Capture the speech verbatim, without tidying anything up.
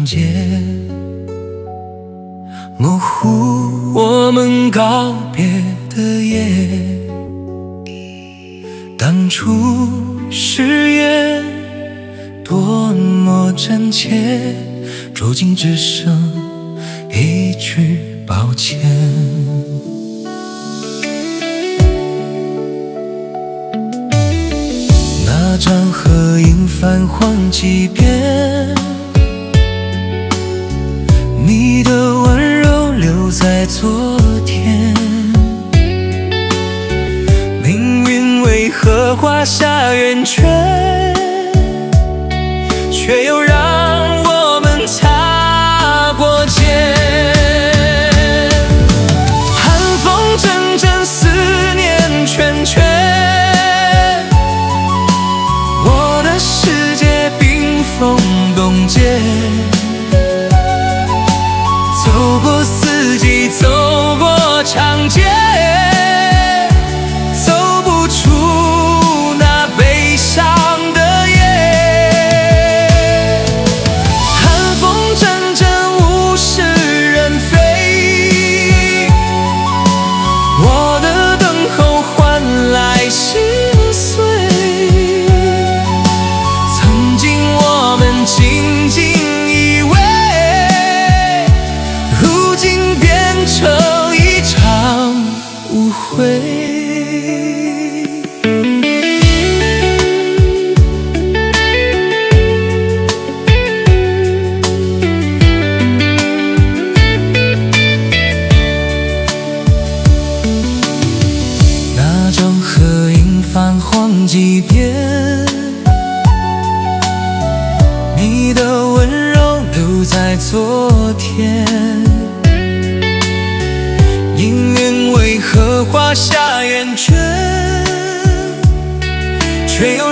结，模糊我们告别的夜。当初誓言多么真切，如今只剩一句抱歉。那张合影泛黄几遍，你的温柔留在昨天。命运为何画下圆圈，却又让我们擦过肩。寒风阵阵，思念圈圈，我的世界冰封冻结。走过四季，走过长街，走不出那悲伤的夜。寒风阵阵，物是人非，我的等候换来心碎。曾经我们紧紧依偎，如今变成一场误会。那张合影泛黄几遍，你的温柔留在昨天。命运为何画下圆圈，却又